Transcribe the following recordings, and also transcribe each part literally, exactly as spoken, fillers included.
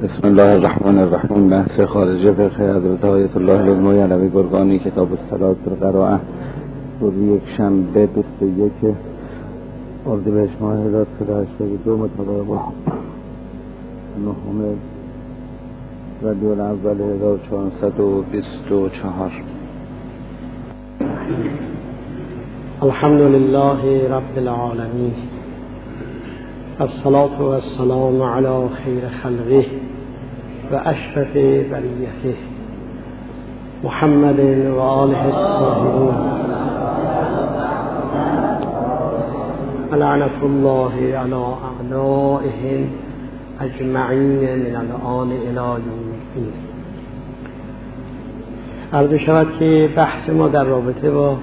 بسم الله الرحمن الرحیم. بحث خارجه فقه حضرت آیت الله المعینوی گرگانی، کتاب الصلاة القراءه، روز یک شنبه بیست و یک اردیبهشت ماه هزار و سیصد و هشتاد و دو مطابق با نهم ربیع الاول هزار و چهارصد و بیست و چهار. الحمد لله رب العالمین، الصلاة والسلام علی خیر خلقه و اشرف بریته محمد و آله الطاهرین، لعنة الله علی اعدائهم اجمعین من الآن الی یوم الدین. عرض شود که بحث ما در رابطه با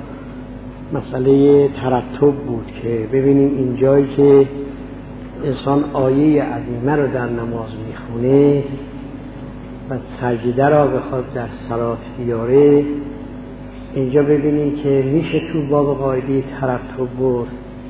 مسئله ترتب بود که ببینیم این جایی که انسان آیه عظیمه رو در نماز میخونه و سجده را بخواد در صلات بیاره، اینجا ببینیم که میشه تو باب قاعده ترتب برد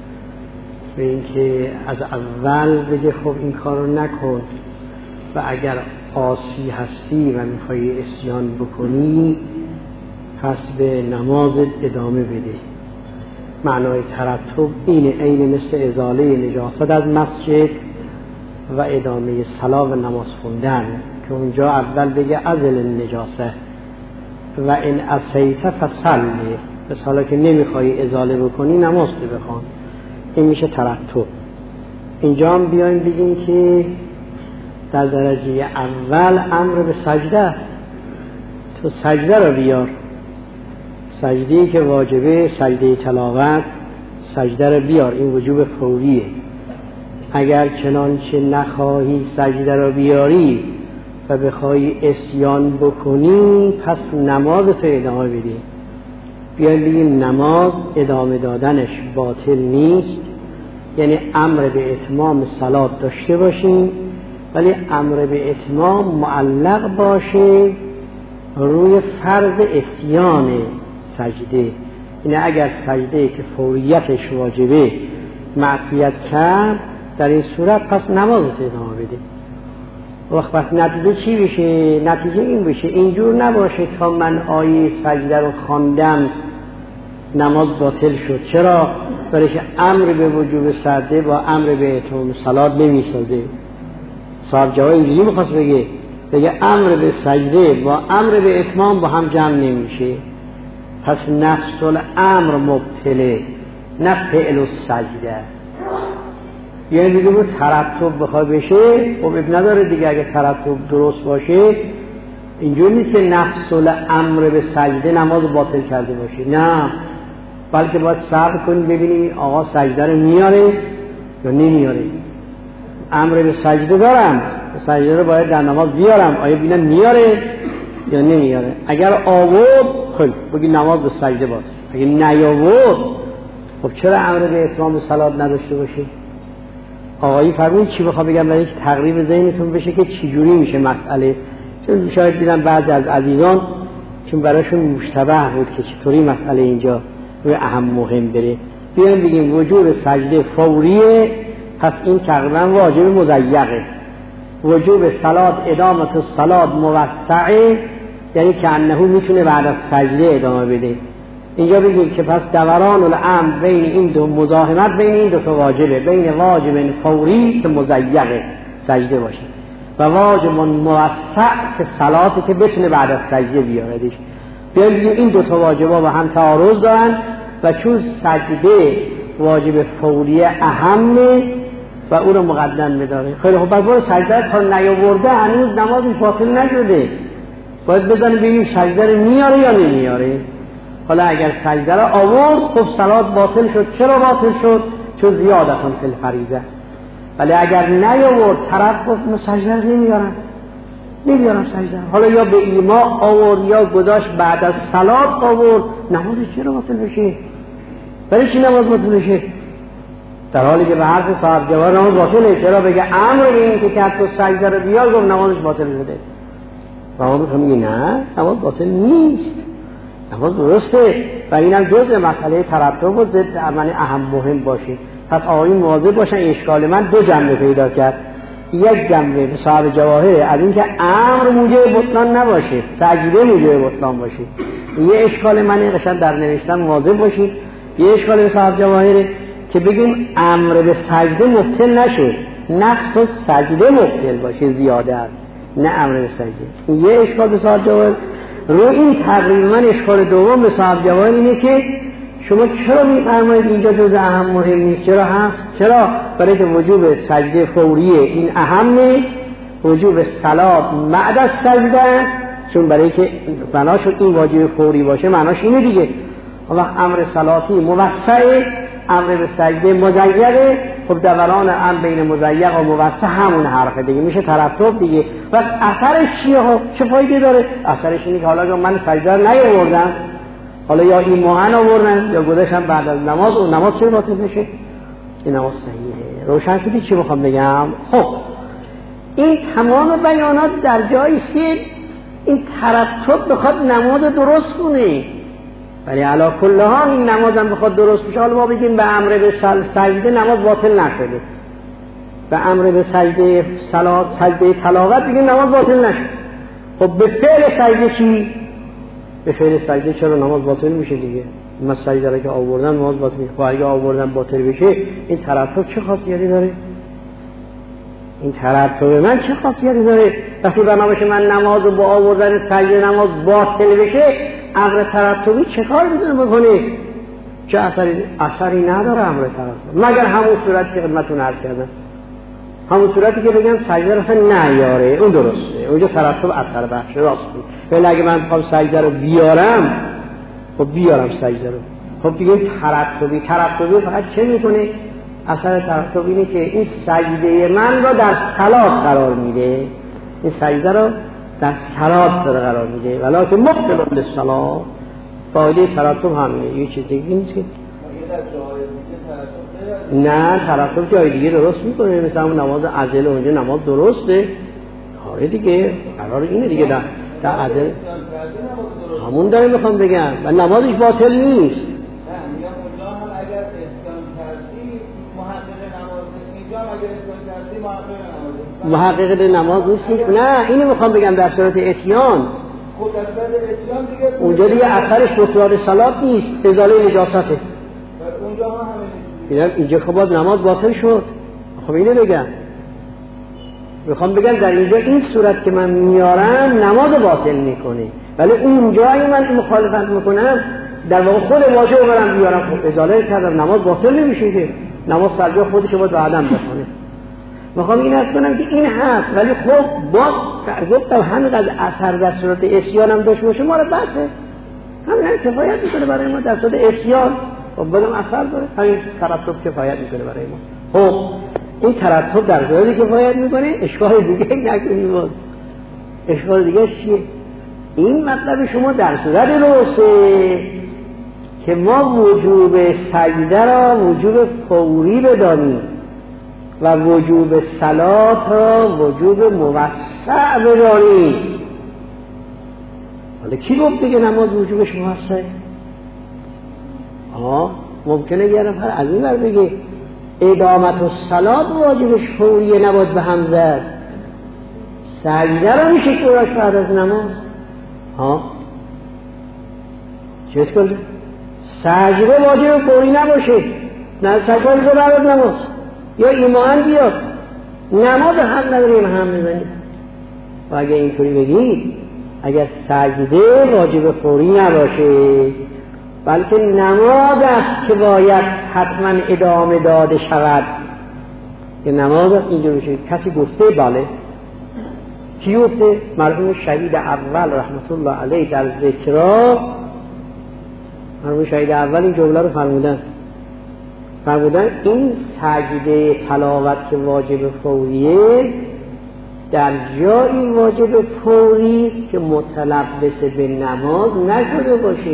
به اینکه از اول بگه خب این کار رو نکن و اگر عاصی هستی و میخوایی عصیان بکنی پس به نمازت ادامه بده. معنای ترتب اینه، عین مثل ازاله نجاست از مسجد و ادامه صلاة و نماز خوندن که اونجا اول بگه ازل النجاسه و این عصیت فصلی، بس حالا که نمیخوای ازاله بکنی نماز تو بخوان. این میشه ترتب. اینجا هم بیایم بگیم که در درجه اول امر به سجده است، تو سجده رو بیار. سجده‌ای که واجبه، سجده تلاوت، سجده رو بیار، این وجوب فوریه. اگر چنانچه نخواهی سجده رو بیاری و بخوای عصیان بکنی پس نمازت ادامه بدی. بیایم بگیم نماز ادامه دادنش باطل نیست، یعنی امر به اتمام صلات داشته باشیم ولی امر به اتمام معلق باشه روی فرض عصیان سجده. اینه اگر سجده که فوریتش واجبه معصیت کرد در این صورت پس نمازت ادامه بده. وقت پس نتیجه چی بشه؟ نتیجه این بشه اینجور نباشه تا من آیه سجده رو خواندم نماز باطل شد. چرا؟ برای که امر به وجوب سجده با امر به اتمام صلات نمیسازه. صاحب جواب اینجوری میخواست بگه بگه امر به سجده با امر به اتمام با هم جمع نمیشه، پس نفس الامر مبتله نه فعل السجده. یعنی دیگه بود ترتب بخواه بشه خب اب نداره دیگه. اگه ترتب درست باشه اینجور نیست که نفس الامر به سجده نماز باطل کرده باشه، نه، بلکه باید صبر کنید ببینید آقا سجده رو میاره یا نمیاره. امر به سجده دارم، سجده رو باید در نماز بیارم، آیا ببینم میاره یا نمیاره. اگر آورد خب بگی نماز به سجده باشه، اگه نیاورد خب چرا امر به اتمام صلات نداشته باشه؟ آقایی فرمودید چی بخوام بگم برای اینکه تقریب ذهنتون بشه که چی جوری میشه مسئله. چون شاید دیدم بعضی از عزیزان چون براشون مشتبه بود که چطوری مسئله اینجا روی اهم مهم بره. بیایم بگیم وجوب سجده فوریه، پس این تقریبا واجب مضیقه. وجوب صلات ادامت الصلات موسعه، یعنی که انه میتونه بعد از سجده ادامه بده. اینجا بگیم که پس دوران الامر بین این دو مزاحمت بین این دو تا واجبه، بین واجب فوری که مضیقه سجده باشه و واجب موسع که صلاتی که بتونه بعد از سجده بیاردش. بیایم بگیم این دو تا واجبا با هم تعارض دارن و چون سجده واجب فوری اهمه و او رو مقدم بداره. خیلی خب پس برو سجده تا نیاورده هنوز نمازش باطل نشده، باید بزنیم ببینیم سجده رو میاره یا نمیاره. حالا اگر سجده رو آورد خب صلات باطل شد. چرا باطل شد؟ چون زیادتون فی الفریضه. ولی اگر نیاورد طرف گفت سجده رو نمیارم نمیارم سجده، حالا یا به ایما آورد یا گذاشت بعد از صلات آورد، نمازش چرا باطل بشه؟ برای چی نماز باطل بشه؟ در حالی که به حرف صاحب جواب نماز باطله. چرا؟ بگه امر به این که کرد تو سجده رو بیار گفت نمازش باطل شده. نماز رو میگه نه نماز باطل نیست، نماز درسته و اینم جزء مسئله ترتب و ضد عمل اهم مهم باشه. پس آقایون مواظب باشن. اشکال من دو جنبه پیدا کرد. یک جنبه به صاحب جواهر از اینکه امر موجب بطلان نباشه، سجده موجب بطلان باشه. یه اشکال من قشنگ در نوشتن مواظب باشید. یه اشکال به صاحب جواهر که بگیم امر به سجده مبطل نشه، نقص و سجده مبطل باشه زیاده است، نه امر به سجده. یه اشکال به صاحب جواهر. رو این تقریبا اشکال دوم به صاحب جواهر اینه که شما چرا می‌فرمایید اینجا جز اهم مهم نیست؟ چرا هست؟ چرا؟ برای که وجوب سجده فوریه این اهمه، وجوب صلات بعد از سجده، چون برای که بنا شد این واجب فوری باشه معناش اینه دیگه. حالا امر صلاتی موسعه، امر به سجده مزیقه. خب دوران امر بین مزیق و موسع همون حرفه دیگه، میشه ترتب دیگه. و اثرش چیه ها؟ چه فایده داره؟ اثرش اینه که حالا من سجده رو نیاوردم، حالا یا این موهن آوردن یا گذاشتن بعد از نماز، و نماز چه باطل میشه؟ این نماز صحیحه. روشن شدی چی میخوام بگم؟ خب این تمام بیانات در جایی است که این ترتب بخواد نماز درست کنه، ولی علا کل حال این نماز هم بخواد درست بشه. حالا ما بگیم به امر به سجده نماز باطل نشده، به امر به سجده صلات سجده تلاوت بگیم نماز باطل نشده. خب به فعل سجده چی؟ به فعل سجده چرا نماز باطل میشه دیگه؟ من سجده را که آوردن نماز باطل میشه. خب اگه آوردن باطل بشه این ترتب چه خاصیتی داره؟ این ترتب من چه خاصیتی داره؟ وقتی بنا باشه من نماز با آوردن سجده نماز باطل بشه، امر ترتبی چه کار میتونه بکنه؟ چه اثری اثری نداره امر ترتب، مگر همون صورتی که خدمتتون عرض کردم، همون صورتی که بگم سجده را نیاره اون درسته، اونجا ترتب اثر بخش راست بود. ولی اگه من بخوام سجده رو بیارم، خب بیارم سجده رو، خب دیگه ترتبی ترتبی فقط چه میکنه؟ اثر ترتب اینه که این سجده من رو در صلات قرار میده، این سجده رو در صلات در قرار میده، ولی که مبطل للصلات. فایده ترتب همینه، یه چیز دیگه نیست که نه ترتب جای دیگه درست میکنه، مثلا همون نماز عزل اونجا نماز درسته، آره دیگه قرار اینه دیگه در در عزل همون داره میخوام بگم و نمازش باطل نیست. محقق نماز نیست. نه اینو میخوام بگم در صورت اتیان اونجا دیگه اثرش بطلان صلات نیست، ازاله نجاسته. اونجا هم همین اینجا خب باز نماز باطل شد. خب اینو بگم، میخوام بگم در اینجا این صورت که من میارم نماز باطل میکنه، ولی اونجایی من مخالفت میکنم در واقع خود واژه رو برم بیارم، خب ازاله کردم نماز باطل نمیشه که، نماز سرجا خودش باید بعدم بخونه. میخوام این از کنم که این هست، ولی خب با گفتم همینقدر اثر در صورت اسیان هم داشت باشه ما رو بسه، همین هم کفایت میکنه برای ما در صورت اسیان. خب بدم اثر داره، همین ترتب کفایت میکنه برای ما. خب این ترتب در صورتی کفایت میکنه، اشکال دیگه نکنیم. باز اشکال دیگه چیه؟ این مطلب شما در صورت درسته که ما وجوب سجده را وجوب فوری بدانیم و وجوب صلات را وجوب موسع بدانیم. حالا کی گفت دیگه نماز وجوبش موسعه؟ آه ممکنه یه نفر از این بر بگه ادامت و صلات واجبش فوریه، نباید به هم زد، سجده را میشه که بعد از نماز. ها چیز کنده؟ سجده واجب فوری نباشه، نه سجده میشه بعد از نماز، یا ایمان بیاد نماز حق نداریم هم بزنیم. و اگه اینطوری بگید، اگر سجده واجب فوری نباشه بلکه نماز است که باید حتما ادامه داده شود، که نماز است اینجا میشه. کسی گفته بله، کی گفته؟ مرحوم شهید اول رحمت الله علیه در ذکرها، مرحوم شهید اول این جمله رو فرمودن فرمودن این سجده تلاوت که واجب فوریه در جایی واجب فوری است که متلبس به نماز نشده باشه.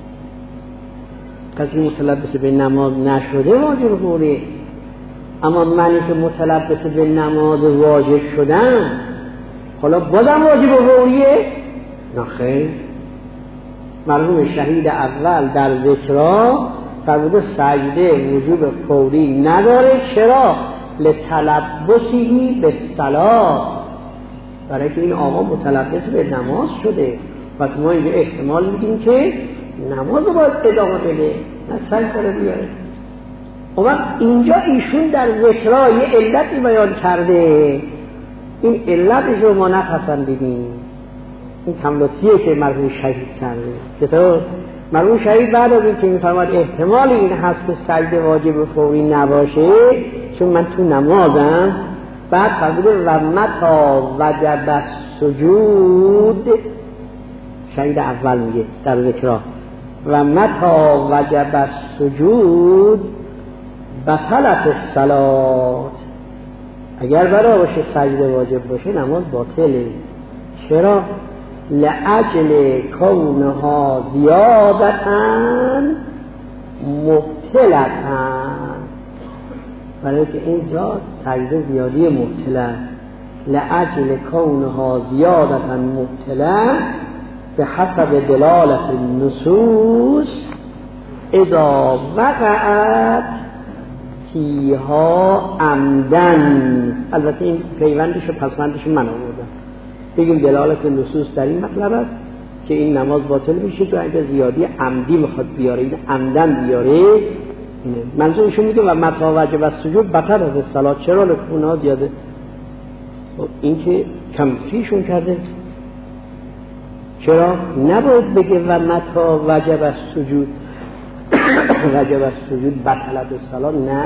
کسی متلبس به نماز نشده واجب فوریه، اما منی که متلبس به نماز واجب شدم حالا بازم واجب فوریه؟ نه خیر. مرحوم شهید اول در ذکرها فرموده سجده وجوب فوری نداره. چرا؟ لتلبسی به صلاة، برای که این آقا متلبس به نماز شده. پس ما اینجا احتمال میدیم که نماز رو باید ادامه بده، نه سجده داره بیاره. و اینجا ایشون در ذکرها یه علتی بیان کرده، این علتش رو ما نپسندیدیم. این کملطفیه که مرحوم شهید کرده. چطور؟ مرحوم شهید بعد از این که میفرماد احتمال این هست که سجده واجب فوری نباشه چون من تو نمازم، بعد فرموده و متا وجب السجود، شهید اول میگه در ذکرها و متا وجب السجود بطلت الصلاة، اگر برای باشه سجده واجب باشه نماز باطله. چرا؟ لعجل کونها زیادتاً مبتلتاً، برای که اینجا سجده زیادی مبتل است. لعجل کونها زیادتاً مبتلة به حسب دلالت النصوص اذا وقعت فیها عمدن. البته این پیوندش و پسوندش من آوردم، بگیم دلالت نصوص در این مطلب است که این نماز باطل میشه تو اگه زیادی عمدی میخواد بیاره، این عمدن بیاره. منظورشون میگه و متا وجب السجود بطل از الصلاة، چرا لکونها زیاده؟ این که کم فیشون کرده. چرا نباید بگه و متا وجب السجود وجب السجود بطلت الصلاة؟ نه،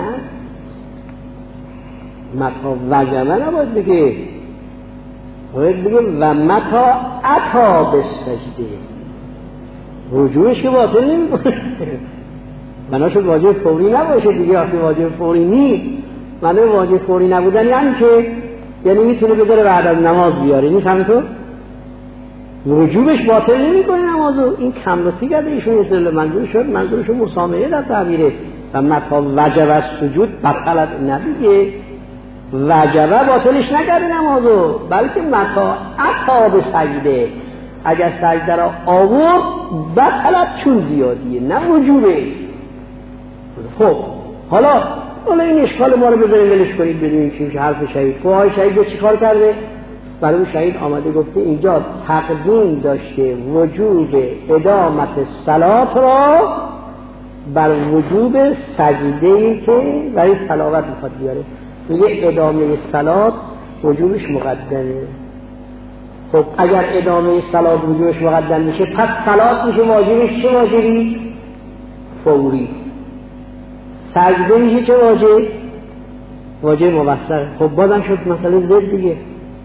متا وجب نباید بگه، باید بگه و متا اتا بالسجده، رجوعش که باطل نمیکنه. بناشد واجب فوری نباشه دیگه. وقتی واجب فوری نیست، معنی واجب فوری نبودن یعنی چه؟ یعنی میتونه بذاره بعد از نماز بیاره، نیست همینطور؟ رجوعش باطل نمیکنه نمازو. این کملطفی کرده ایشون، اصطلاح منظور شد منظورشون مسامحه در تعبیره. و متا وجب السجود بطلت، نبیگه وجبه باطلش نکرده نمازو، بلکه متا اتا به سجده، اگر سجده را آورد بطلت چون زیادیه نه وجوبه. خب حالا حالا این اشکال ما رو بذاریم ولش کنید بدونیم چی میشه حرف شهید. خب آقای شهید چی کار کرده؟ برای اون شهید آمده گفته اینجا تقدیم داشته وجوب ادامت صلات را بر وجوب سجده‌ای که برای تلاوت میخواد بیاره. میگه ادامه صلات وجوبش مقدمه. خب اگر ادامه صلات وجوبش مقدم میشه پس صلات میشه واجبش چه واجبی؟ فوری. سجده میشه چه واجب؟ واجب موثق. خب بازم شد مسئله زد دیگه،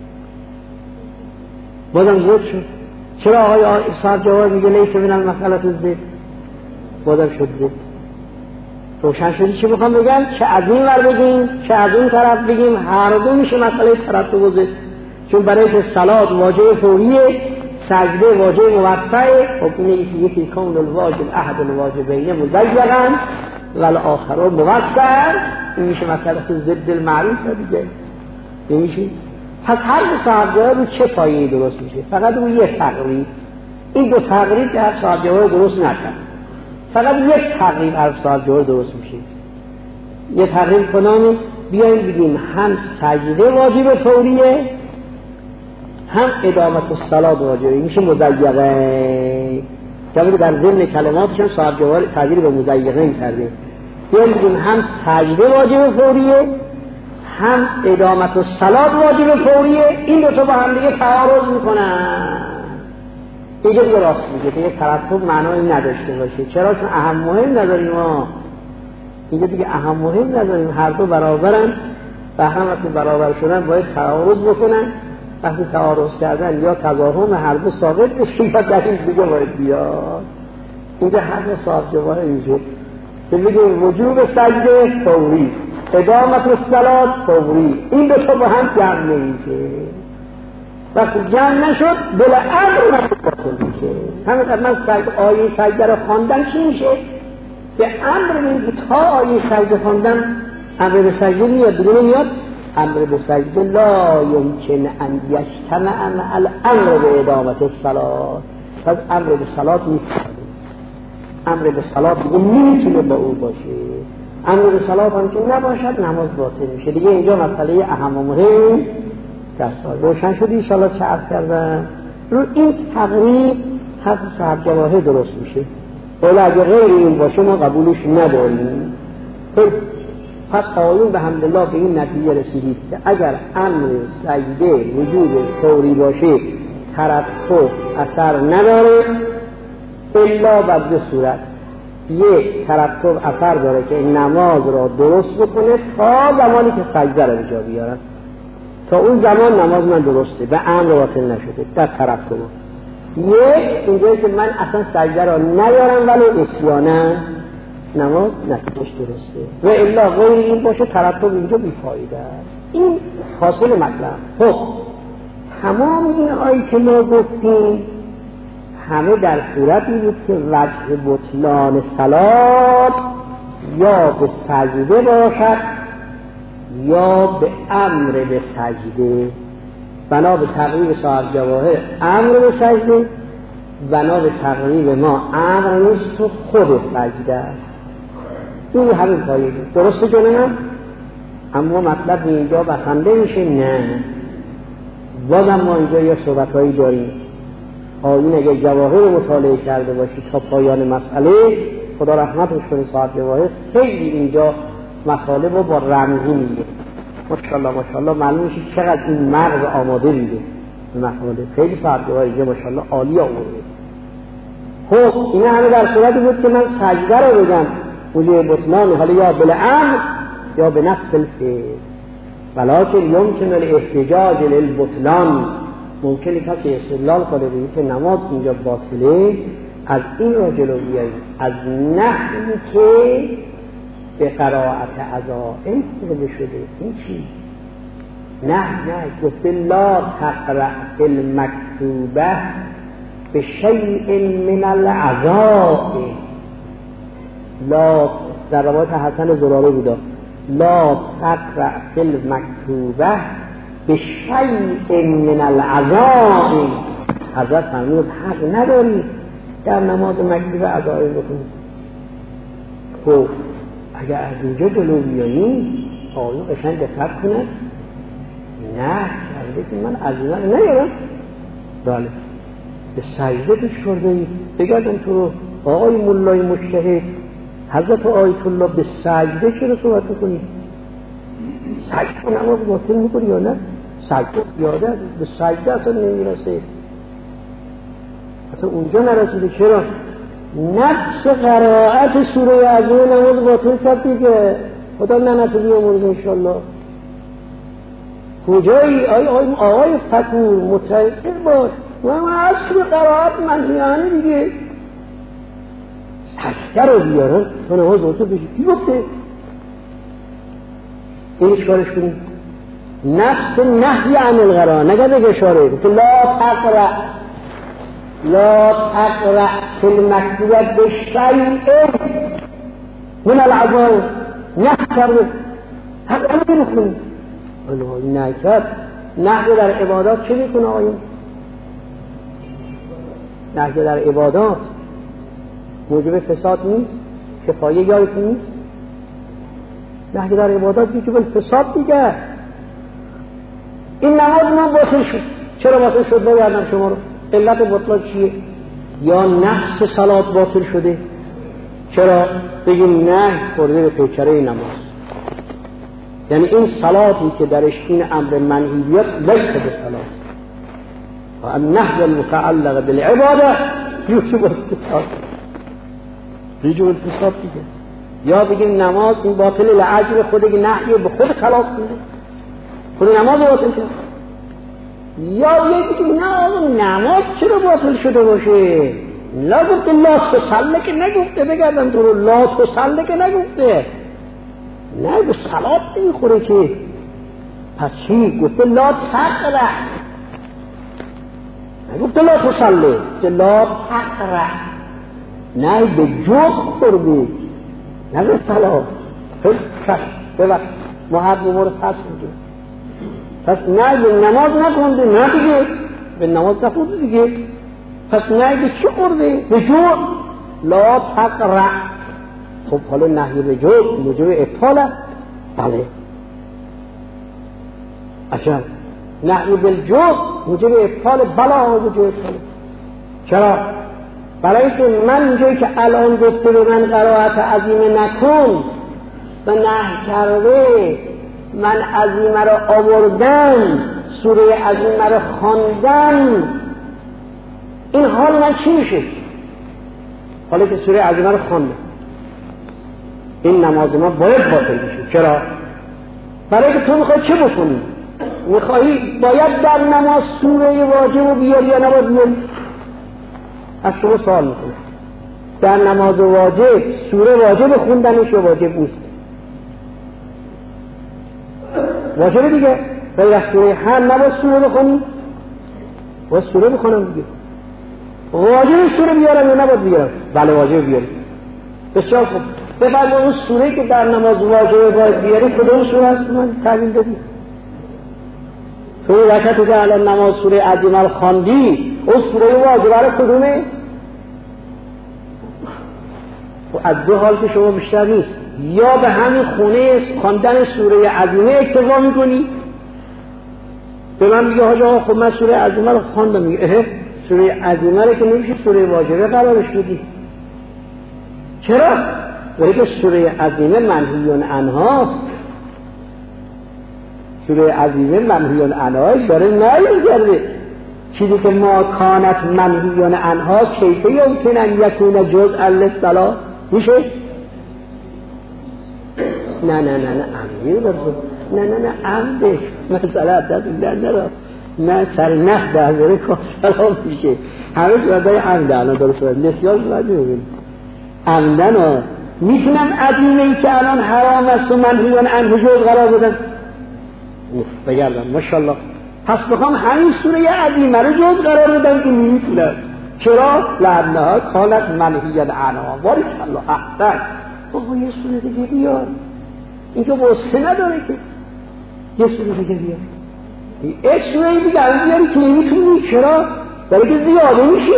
بازم زد شد. چرا آقای صاحب جواب میگه لیس من المسئله زد؟ بازم شد زد. روشن شدی چی میخوام بگم؟ چه از این ور بگیم چه از این طرف بگیم، هر دو میشه مسئله ترتب و زد. چون برای که صلات واجب فوریه، سجده واجب موثقه. خب اینه یکی کون الواجب احد الواجبین مزیقا والآخر موثق، این میشه مسئله ضد المعروف دیگه. این میشه. پس هر دو صاحب رو چه پایه‌ای درست میشه؟ فقط روی یک تقریب. این دو تقریب که هر صاحب جواب درست نکرد، فقط یک تقریب هر صاحب جواب درست میشه. یه تقریب کنامی بیاییم بگیم هم سجده واجب فوریه هم ادامت الصلاة واجبه، میشه مزیقه. که در ضمن کلماتش هم صاحب جواب تعبیر به مزیقه کرده. بیاییم بگیم هم سجده واجب فوریه هم ادامت الصلاة واجب فوریه. این دو تا با هم دیگه تعارض میکنن. دیگه دیگه راست میگه، دیگه ترتب معنایی نداشته باشه. چرا؟ چون اهم مهم نداریم ما. اینجا دیگه اهم مهم نداریم، هر دو برابرن و هم وقتی برابر شدن باید تعارض بکنن. وقتی تعارض کردن یا تضاهم هر دو ثابت بشه یا دلیل دیگه باید بیاد. اینجا حرف صاحب جواب میشه که بگیم وجوب سجده فوری، ادامت الصلاة فوری. این دو تا با هم جمع نمیشه. وقتی جمع نشد بلا امر باطل میشه. همین من سجده آیه سجده رو خواندن چی میشه؟ که امر میگه تا آیه سجده خواندن امر به سجده میاد، بدون میاد امر به سجده لا یمکن ان یجتمع مع الامر به ادامت الصلاة. پس امر به صلات میشه، امر به صلات دیگه نمیتونه با او باشه. امر به صلات هم که نباشد نماز باطل میشه. دیگه اینجا مسئله اهم و مهم در سال روشن شد ان شاء الله. چه عرض کردم رو این تقریب حرف صاحب جواهر درست میشه، ولی اگه غیر این باشه ما قبولش نداریم. پس آیون به حمدالله به این نتیجه رسیدید که اگر امر سجده وجود فوری باشه ترتب اثر نداره الا بر دو صورت. یک، ترتب اثر داره که این نماز را درست بکنه تا زمانی که سجده را به جا بیارن، تا اون زمان نماز من درسته و امر باطل نشده در ترتب. یک، اینجایی که من اصلا سجده را نیارم ولی عصیانه نماز نتیجهش درسته، و الا غیر این باشه ترتب اینجا بیفایده. این حاصل مطلب. خب تمام این آیه که ما گفتیم همه در صورتی بود که وجه بطلان صلات یا به سجده باشد یا به امر به سجده. بنا به تقریب صاحب جواهر امر به سجده، بنا به تقریب ما امر نیست تو خود سجده. این همین پایه درسته جنم. اما مطلب اینجا بسنده میشه نه، بازم ما اینجا یه صحبتهایی داریم. آیین اگر جواهر مطالعه کرده باشی تا پایان مسئله، خدا رحمتش کنه صاحب جواهر خیلی اینجا مسئله رو با رمزی میگه. ماشاءالله ماشاءالله معلوم میشه چقدر این مغز آماده میده به مسئله. خیلی صاحب جواهر اینجا ماشاءالله عالی آورده. خب این همه در صورتی بود که من سجده رو بگم وجه بطلان، حالا یا بالامر یا به نفس الفعل، ولکن یمکن الاحتجاج للبطلان. ممکنه کسی استدلال کنه بگه که نماز اینجا باطله از این را جلو بیاییم، از نحوی که به قرائت عزائم خورده شده. این چی؟ نه نه گفته لا تقرأ المکتوبه به شیء من العزائم. لا در روایت حسن زراره بوده لا تقرأ المکتوبه به شیء من العزائم. حضرت فرمود حق نداری در نماز مکتوبه عزائم بکنی. خب اگر از اینجا جلو بیایی آیون قشنگ دقت کنه نه کرده که من عزیمه رو نیارم. بله به سجده پیش کرده ای بگردم تو آقای مولای مجتهد حضرت آیت الله به سجده چرا صحبت میکنی؟ سجده نماز باطل میکنی یا نه؟ سجده یاده به سجده اصلا نمیرسه، اصلا اونجا نرسیده. چرا؟ نفس قرائت سوره عظیم نماز باطل کرد دیگه. خدا لعنت بیامرزه انشالله. کجایی؟ آی آی آقای فکور متأکد باش و اصل قرائت منهیانه دیگه. سجده رو بیارن تو نماز باطل بشه. کی گفته؟ اینش کارش کنیم. نفس نهی عن القرائت نگه دیگه اشاره گفته لا تقرأ لا تقرأ فی المکتوبه به شیء من العزائم. نه کرده حق نمیکنی. الله نکرد. نهی در عبادات چه میکنه آقایون؟ نهی در عبادات موجب فساد نیست؟ کفایه یادتون نیست؟ نهی در عبادات موجب فساد دیگه. این نماز من باطل شد. چرا باطل شد؟ بگردم شما رو علت بطلان چیه؟ یا نفس صلات باطل شده؟ چرا؟ بگیم نه خورده به پیکره نماز. یعنی این صلاتی که درش این امر منهی بیاد لیس به صلات و النهی المتعلق بالعباده یوجب الفساد. یوجب الفساد دیگه. یا بگیم نماز این باطل لعجل خود نهی به خود صلات کنه، خود نماز باطل شده. یا بگیم نه نماز چرا باطل شده باشه؟ لا گفته لا تصلی که نگفته بگردم تو رو لا تصلی که نگفته، نه به صلات نمیخوره که. پس چی؟ گفته لا تقرأ، نگفته لا تصلی، گفته لا تقرأ، نه به جز خورده، نه به صلات. خیلی کش ببخش ما حد مورد پس میگه. پس نه به نماز نخونده، نه دیگه به نماز نخونده دیگه. پس نه به چی خورده؟ به جز لا تقرأ. خب حالا نهی به جز موجب ابطال است؟ بله. عجب. نهی به جز موجب ابطال؟ بلا موجب ابطال. چرا؟ برای اینکه من اینجایی که الان گفته به من قرائت عظیمه نکن و نه کرده، من عظیمه را آوردم، سوره عظیمه را خواندم، این حال من چی میشه؟ حالا که سوره عظیمه را خواندم، این نماز ما باید باطل بشه. چرا؟ برای که تو میخوای چه بکنی؟ میخوایی باید در نماز سوره واجب رو بیاری یا نباید بیاری؟ از شما سوال میکنه در نماز واجب سوره واجب خوندنش یا واجب نیست؟ واجب دیگه. غیر از سوره هم نباید سوره بخونی؟ باید سوره بخونم دیگه. واجب سوره بیارم یا نباید بیارم؟ بله واجب بیارم. بسیار خوب. بفرمایید اون سوره که در نماز واجب باید بیاری کدوم سوره است؟ من تعبیر دادی تو وقتی که الان نماز سوره عظیمه رو خواندی، اون سوره واجبه رو کدومه؟ از دو حال که شما بیشتر نیست، یا به همین خونه خواندن سوره عظیمه اکتفا میکنی، به من میگه حاج آقا خب من سوره عظیمه رو خواندم، میگه اه سوره عظیمه رو که نمیشه سوره واجبه قرارش بدی. چرا؟ برای که سوره عظیمه منهی عنهاست. سوره عظیمه منهی عنهاست، داره نمیگرده چیزی که ما کانت منهی عنها کیفه یمکن ان یکون جزءا للصلاة میشه؟ نه نه نه نه عمدی درست نه نه نه عمدش مثلا عبدت در نرا نه سر نخ در بره کن سلام میشه. همه صورتهای عمده الان درست باید نسیار باید ببین عمدن ها میتونم عظیمه ای که الان حرام است و منهی عنه جز قرار بدم بگردم ماشاءالله. پس بخوام همین سوره عظیمه رو جز قرار بدم که نمیتونم. چرا؟ لعنها کانت منهی عنها. بارک الله احسن. بابا یه سوره دیگه بیار، این که واسه نداره که یه سوره دیگه بیار، یه سوره دیگه هم بیاری که نمیتونی. چرا؟ برای که زیاده میشه.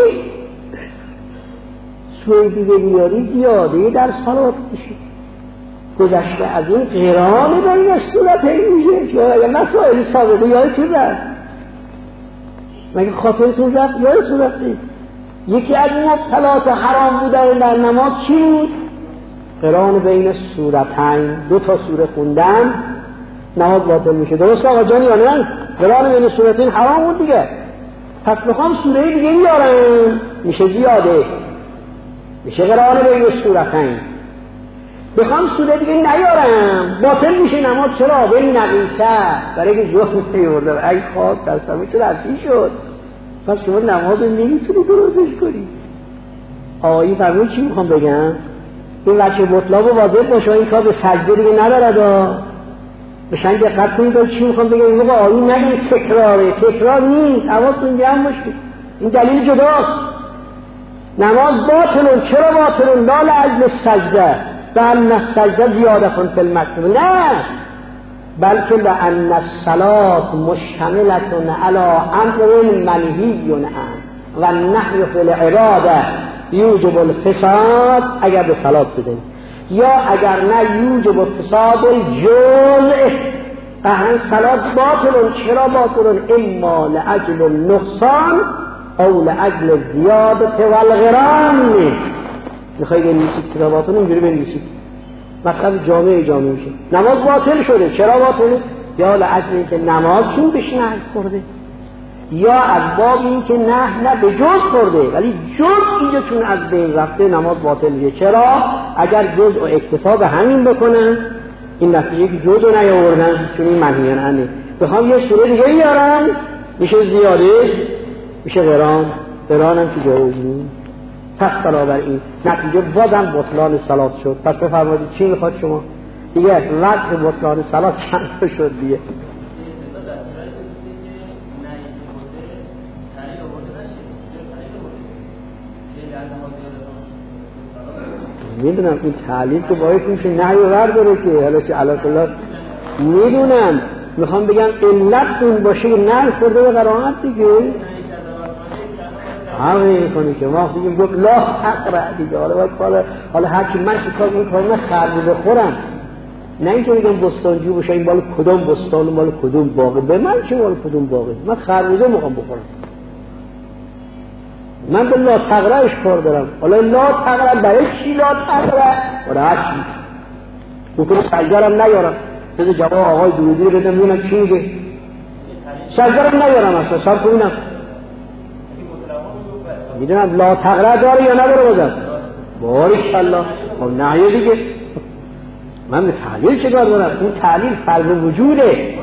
سوره دیگه بیاری زیاده در صلات میشه. گذشته از این قرآن بین صورت میشه. یا مسائل سابقه یادتون رفت؟ مگه خاطرتون رفت؟ یادتون رفته؟ یکی از مبتلات حرام بودن در نماز چی بود؟ قرآن بین سورتین، دو تا سوره خوندن نماز باطل میشه. درست آقا جان یا نه؟ قرآن بین سورتین حرام بود دیگه. پس بخوام سوره دیگه بیارم میشه زیاده، میشه قرآن بین سورتین. بخوام سوره دیگه نیارم باطل میشه نماز. چرا؟ بین نقیصه برای که جوه میوردم ای خواب در سمه چه رفتی شد. پس شما نماز نمیتونی درستش کنی. آقایی فرمون چی میخوام بگم؟ این وجه مطلب و واضح باشه، این کار به سجده دیگه ندارد. بشن دقت کنید چی میخوام بگم. این موقع آقایی نگه تکراره، تکرار نیست، حواستون جمع باشه. این دلیل جداست. نماز باطلون. چرا باطلون؟ لا لاجل سجده بل السجده زیاده کن فی المکتوب، نه بلکه لان الصلاة مشتملة علی امر منهی عنه و النهی فی العباده یوجب الفساد. اگر به صلات بزنی یا اگر نه یوجب فساد الجزء. قهرن صلات باطلون. چرا باطلون؟ اما لاجل النقصان او لاجل زیادت والغرام. میخوایی بنویسید کتاباتون اینجوری بنویسید، مطلب جامعه جامعه میشه. نماز باطل شده. چرا باطله؟ یا لاجل اینکه نماز چون بهش نه خورده، یا از باب این که نه نه به جز خورده، ولی جز اینجا چون از بین رفته نماز باطل میشه. چرا؟ اگر جز و اکتفا به همین بکنن این نتیجه که جز رو نیاوردن چون این منهی عنه. بخوام یه سوره دیگه بیارم میشه زیاده، میشه قرآن. قرآن هم که جایز نیست. پس بنابراین نتیجه بازم بطلان صلات شد. پس بفرمایید چی میخواد شما دیگه؟ وقت بطلان صلات چند شد دیگه؟ میدونم این تعلیل که باعث میشه نهی و ور داره که حالا چه علاقه الله میدونم. میخوام بگم علت اون باشه که نه خورده به قرآنت دیگه. همه میکنی که ما بگیم گفت لا تقرأ دیگه. حالا باید کار حالا هر کی من چیکار میکنم؟ من خربوزه خورم، نه اینکه بگم بستانجو باشه این مال کدوم بستان و مال کدوم باغه. به من چه مال کدوم باغه؟ من خربوزه میخوام بخورم، من به لا تقرأش کار دارم. حالا لا تقرأ برای چی لا تقرأ؟ حالا هر چی بکنه سجدرم نیارم، بذار جواب آقای درودی رو بدم ببینم چی میگه. سجدرم نیارم اصلا، سب کنم میدونم لا تقرأ داره یا نداره بازم. باریکالله. خب نهیه دیگه، من به تعلیل چه کار دارم؟ اون تعلیل فرض وجوده.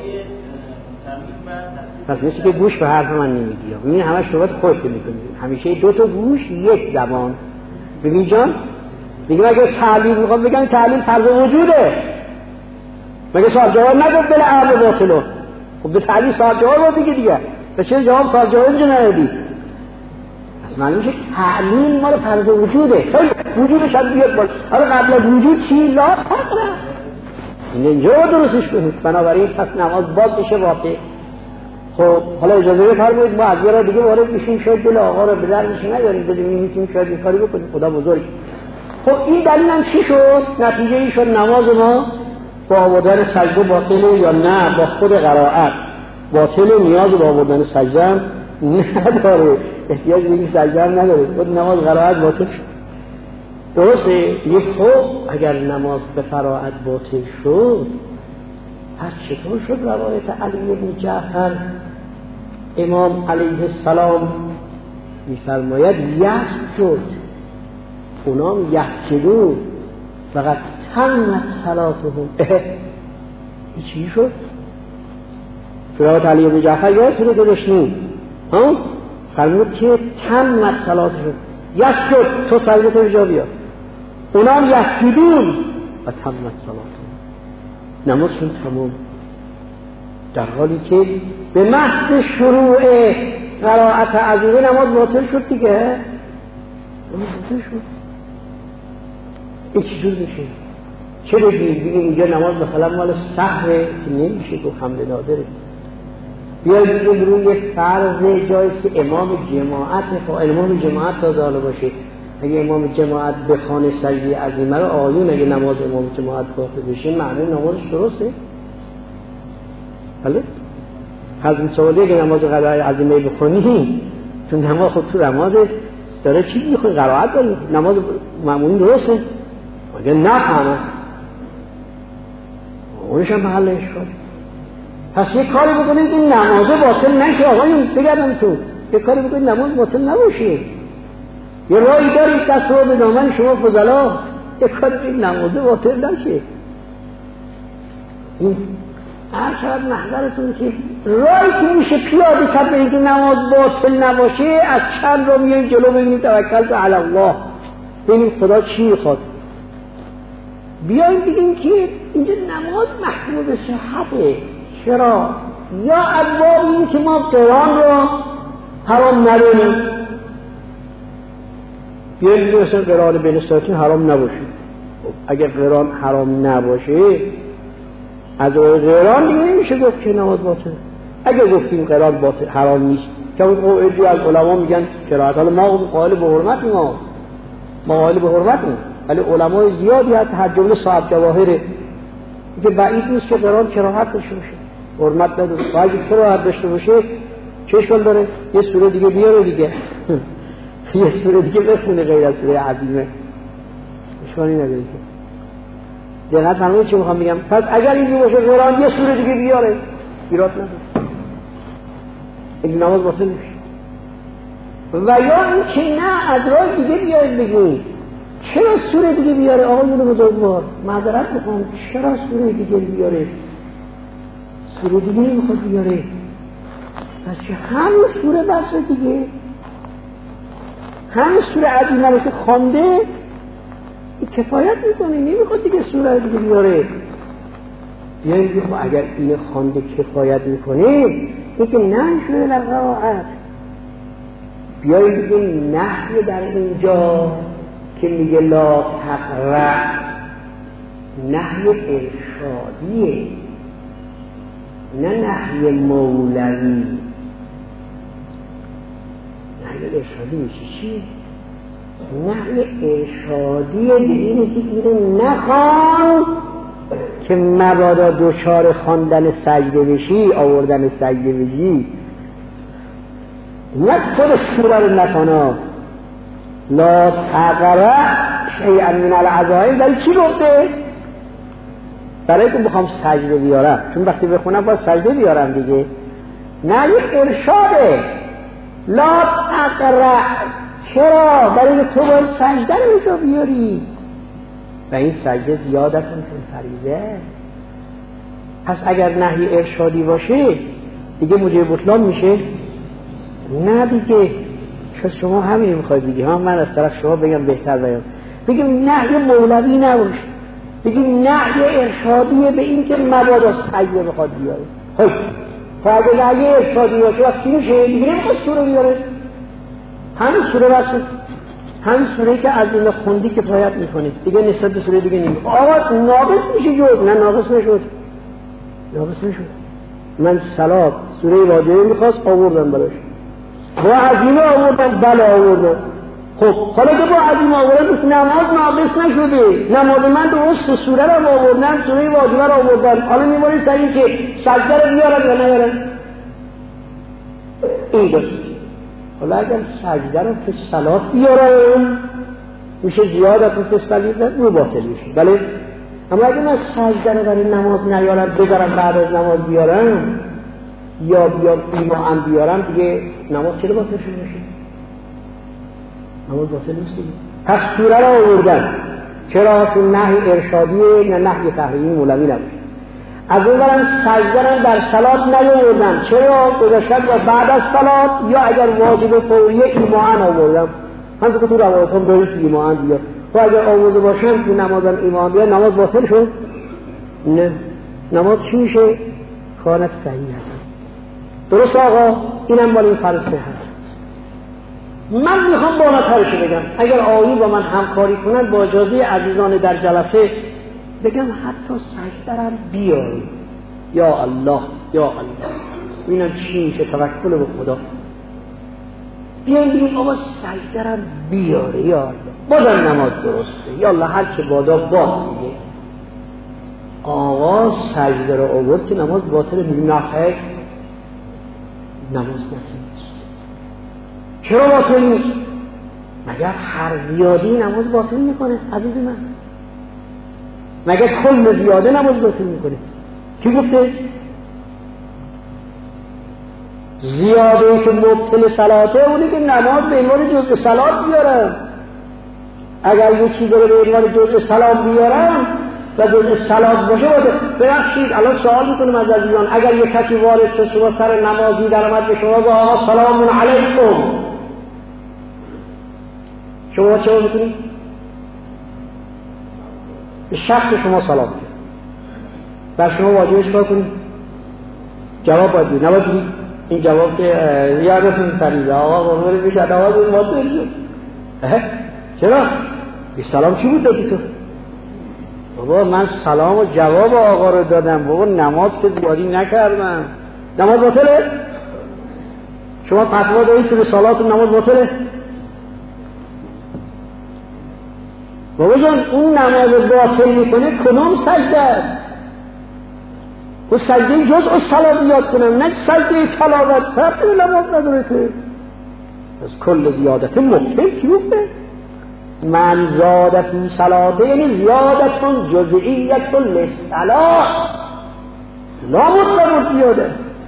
پس مثل که گوش به حرف من نمیدی، ببین همش صحبت خودت میکنی، همیشه دو تا گوش یک زبان. ببین جان دیگه مگه تعلیل میخوام بگم تعلیل فرض وجوده؟ مگه سوال جواب نگفت بل اهل باطلو؟ خب به تعلیل سوال جواب دیگه دیگه به چه جواب سوال جواب اینجا ندادی؟ پس معلوم میشه تعلیل مال فرض وجوده. خیلی وجودش هم بیاد بالا. حالا قبل از وجود چی؟ لا تقرأ. این اینجا درستش کنید. بنابراین پس نماز باز بشه واقع. خب حالا اجازه بفرمایید ما از یه را دیگه وارد میشیم، شاید دل آقا رو به در میشه نداریم، بدونیم میتونیم شاید این کاری بکنیم. خدا بزرگ. خب این دلیل هم چی شد؟ نتیجه ای شد نماز ما با آوردن سجده باطله یا نه با خود قرائت باطله؟ نیاز با آوردن سجده هم نداره، احتیاج به این سجده هم نداره، خود نماز قرائت باطل شد. درسته؟ یک خب اگر نماز به قرائت باطل شد پس چطور شد روایت علی بن جعفر امام علیه السلام میفرماید یسجد اونام یسجدون فقط تمت صلاتهم. این چی شد؟ روایت علی بن جعفر یادتونه که داشتیم ها؟ فرمود که تمت صلاتهم، یسجد تو سجده تو جا بیا، اونام یسجدون و تمت صلاتهم، نمازشون تمام. در حالی که به محض شروع قرائت عظیمه نماز باطل شد دیگه، نماز باطل شد. این چجور میشه؟ چه بگیم دیگه اینجا نماز مثلا مال سهره که نمیشه گفت حمد نادره. بیاید بگیم روی فرض جایست که امام جماعت فا امام جماعت تازه حالا باشه، اگه امام جماعت بخوانه سجده عظیمه رو آیون، اگه نماز امام جماعت باطل بشه معنی نمازش درسته؟ بله؟ حضرت سوالی اگه نماز قرائت عظیمه بخونی، چون نماز خود تو نماز داره چی میخونی؟ قرائت داری، نماز معمولی درسته؟ اگه نفهمه اونش هم محلش شد. پس یک کاری بکنید این نماز باطل نشه. آقایون بگردم تو یک کاری بکنید نماز باطل نباشه. یه راهی دارید دست رو به دامن شما فضلا، یک کاری بکنید نماز باطل نشه. این هر شاید محضرتون که راهی که میشه پیاده کرد به اینکه نماز باطل نباشه، از چند رو میاییم جلو ببینیم توکلت علی الله، ببینیم خدا چی میخواد. بیاییم بگیم که اینجا نماز محکوم به صحته. چرا؟ یا ابواب این که ما قرآن رو حرام نداریم، بیاییم بگیم مثلا قرآن بین ساعتین حرام نباشه. اگر قرآن حرام نباشه از قرآن دیگه نمیشه گفت که نماز باطل. اگر گفتیم قرآن باطل حرام نیست، که اون قواعدی از علما میگن قرائت، حالا ما قائل به حرمت ما ما قائل به حرمت ما ولی علمای زیادی هست، هر جمله صاحب جواهره که بعید نیست که قرآن قرائت داشته باشه، حرمت نداره. اگه قرائت داشته باشه چه اشکال داره؟ یه سوره دیگه بیاره دیگه یه سوره دیگه بخونه غیر از سوره عظیمه، اشکالی نداره که. دقت فرمایید چی میخوام بگم. پس اگر اینجوری باشه قرآن یه سوره دیگه بیاره ایراد نداره، این نماز باطل میشه. و یا این که نه از راه دیگه بیاید بگید چرا سوره دیگه بیاره؟ آقایون بزرگوار معذرت میخوام، چرا سوره دیگه بیاره؟ سوره دیگه نمیخواد بیاره، پس چه همون سوره بس دیگه، همون سوره عظیمه رو که خوانده این کفایت میکنه، نمیخواد دیگه سوره دیگه بیاره. بیاییم بگیم اگر این خوانده کفایت میکنه این که نه شده در قرائت. بیاییم بگیم نحوی در اینجا که میگه لا تقرأ نحوی ارشادیه، نه نحوی مولوی، نحوی ارشادی میشه چی؟ نهی ارشادی به اینه که اینو نخوان که مبادا دوچار خواندن سجده بشی، آوردن سجده بشی. نکسر سوره رو نخوانا لا تقرأ شیئا من العزائم. ولی چی گفته؟ برای که بخوام سجده بیارم، چون وقتی بخونم باید سجده بیارم دیگه. نه یه ارشاده لا تقرأ. چرا؟ برای که تو باید سجده رو بیاری و این سجده زیادتون چون فریضه. پس اگر نهی ارشادی باشه دیگه موجب بطلان میشه؟ نه دیگه. چون شما همین میخواید بگی ها، من از طرف شما بگم بهتر بگم بگیم نهی مولوی نباشه، بگیم نهی ارشادیه به این که مبادا سجده بخواد بیاره. خب تا اگه نهی ارشادی باشه وقتی میشه دیگه نمیخواد سوره بیاره. همین سوره رسول، همین سوره که از این خوندی که کفایت میکنه دیگه، نسبت به سوره دیگه نمیشه. آقا ناقص میشه جز؟ نه ناقص نشد، ناقص نشد. من صلات سوره واجبه میخواست آوردم براش، با عظیمه آوردم، بله آوردم. خب حالا که با عظیمه آوردم بس نماز ناقص نشده. نماز من درست سوره رو آوردم، سوره واجبه رو آوردم، حالا میباری سریع که سجده رو بیارم یا نیارم؟ این دست. حالا اگر سجده رو که صلات بیارم میشه زیادتون که سجده رو باطل میشه، بله. اما اگر من سجده رو برای نماز نیارم بذارم بعد از نماز بیارم یا بیام ایمان بیارم دیگه نماز چرا باطل شده میشه؟ نماز باطل نیست دیگه. پس سوره رو آوردن چرا؟ تو نهی ارشادیه نه نهی تحریمی مولوی نباشه. از اون برم سجده در صلات نیاوردن چرا؟ گذاشتن و بعد از صلات یا اگر واجب فوریه ایمان آوردم. هم که تو روایتام دارید که ایمان بیار و اگر آورده باشم تو نمازم ایمان بیار نماز باطل شد؟ نه. نماز چی میشه؟ کانت صحیح هست. درست آقا؟ اینم مال این فرض هست. من میخوام با نترشو بگم اگر آقایی با من همکاری کنن با اجازه عزیزان در جلسه بگم حتی سجده را بیاری. یا الله یا الله اینم چی میشه؟ توکل به خدا. بیایم بگیم آقا سجده را بیاری یا الله، بازم نماز درسته یا الله هر چه بادا با دیگه. آقا سجده را آورد که نماز باطله. میگیم نه خیر، نماز باطل نیست. چرا باطل نیست؟ مگر هر زیادی نماز باطل میکنه عزیز من؟ مگر کل زیاده نماز باطل میکنه؟ کی گفته؟ زیاده که مبطل صلاته اونی که نماز به عنوان جزء صلات بیارم. اگر یکی داره به عنوان جزء صلات بیارم و جزء صلات باشه باشه. ببخشید الان سوال میکنم از عزیزان، اگر یک کسی وارد شد شما سر نمازی در آمد به شما گفت آقا سلام علیکم، شما چه میکنید؟ به شخص شما سلام کنید. بر شما واجبش کار کنید؟ جواب باید بید، نباید بید. این جواب که یادتون فریده آقا قربونه بشه ادواد این واضح شد. چرا؟ بی سلام چی بود دادی تو؟ بابا من سلام و جواب آقا رو دادم، بابا نماز که زیادی نکردم. نماز باطله؟ شما فتوا دارید که به صلات و نماز باطله؟ بابا جان اون نماز باطل میکنه کدام سجده؟ و سجده جز از صلات یاد کنم، نه سجده تلاوت. سجده نماز نداره که از کل زیادت مبطل کی گفته؟ من زاد فی صلاته یعنی زیادتون جزئیت للصلاة لا مطلق زیاده.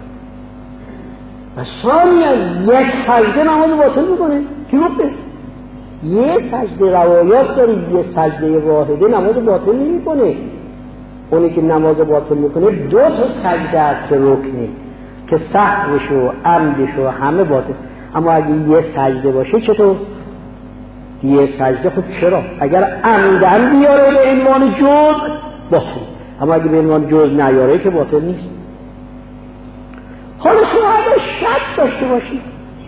و ثانیا یک سجده نماز باطل میکنه کی گفته؟ یه سجده روایات داری، یه سجده واحده نماز باطل نمیکنه. اونی که نماز باطل میکنه دو تا سجده است که رکنی که سهوش و عمدش و همه باطل. اما اگه یه سجده باشه چطور؟ یه سجده خود چرا؟ اگر عمدن بیاره به عنوان جز باطل، اما اگه به عنوان جز نیاره که باطل نیست. حالا شما اگر شک داشته باشید،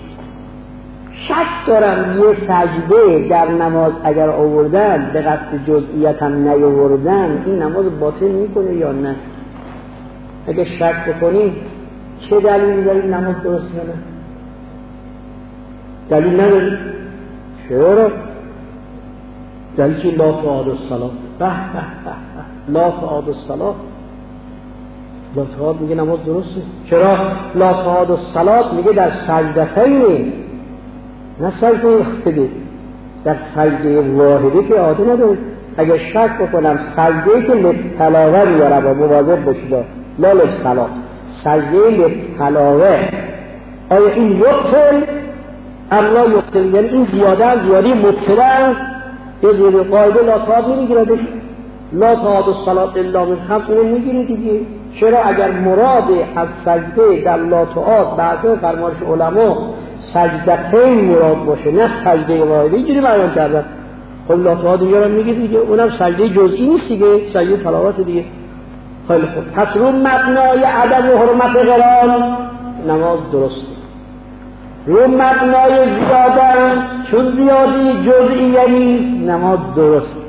شک دارم یه سجده در نماز اگر آوردن به قصد جزئیت هم نیاوردن این نماز باطل میکنه یا نه؟ اگر شک بکنید چه دلیلی دارید نماز درست یا نه؟ دلیل نداری؟ چرا؟ دلیل چی؟ لا تعاد الصلاة. به به به لا تعاد الصلاة. لا تعاد میگه نماز درسته. چرا؟ لا تعاد الصلاة میگه در سجدتین، نه سجده واحده، در سجده واحده که عاده نداره. اگر شک بکنم سجده که للتلاوه میاره با مواظب باشید، لا للصلاة، سجده للتلاوه، آیا این یقتل اما یقتل، یعنی این زیاده زیادی مبتله است، یه زیاده قاعده لا تعاد نمیگیردش. لا تعاد الصلاة الا من خمس اینو میگیری دیگه. چرا؟ اگر مراد از سجده در لا تعاد بعضی فرمایش علما سجدتین مراد باشه نه سجده واحده، اینجوری بیان کردن. خب لا تعاد اینجا رو میگه دیگه، اونم سجده جزئی نیست دیگه، سجده تلاوت دیگه. خیلی خوب، پس رو مبنای عدم و حرمت قرآن نماز درسته. رو مبنای زیادن چون زیادی جزئیه نیست نماز درسته.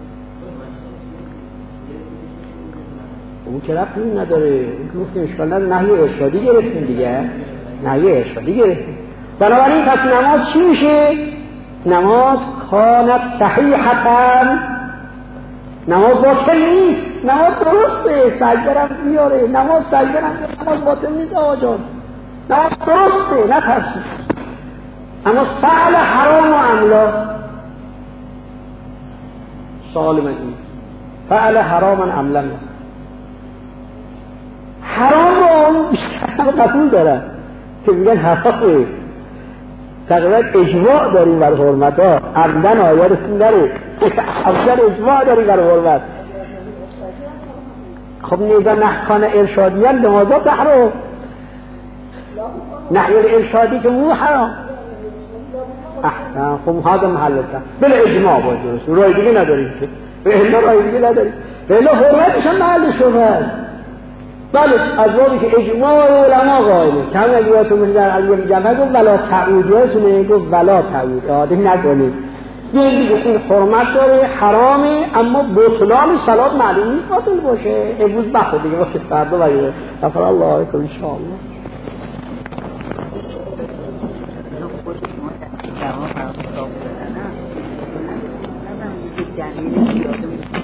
اون که ربطی نداره، اون که گفتیم اشکال نداره، نهی ارشادی گرفتیم دیگه، نهی ارشادی گرفتیم. بنابراین پس نماز چی میشه؟ نماز کانت صحیحتاً، نماز باطل نیست، نماز درسته، سجده هم بیاره، نماز سجده هم بیاره، نماز باطل نیست آقا جان، نماز درسته، نترسید. اما فعل حرام و عملا سوال من این، فعل حرام و عملا حرام رو اون بیشتر قبول دارن که میگن حرامه، تقریبا اجماع داریم بر حرمت ها، عمدن آیارتون داره، افضل اجماع داریم بر حرمت. خب نیزا نحکان ارشادیان نمازا تحرام، نحی الارشادی که مو حرام. احسن، خب هذا محلتا بلا اجماع باید درست، رای دیگه نداریم که، به الا رای دیگه نداریم، به الا حرمتش هم محل شما هست. بله، از بابی که اجماع علما قائله، کم اگه یادتون در علیه جمعه گفت ولا تعود، یادتونه گفت ولا تعود، عاده نکنید. یه دیگه این حرمت داره، حرامه، اما بطلان صلات معلوم نیست باطل باشه. امروز بخو دیگه باشه، فردا بگیره. غفر الله علیکم انشاءالله. جواب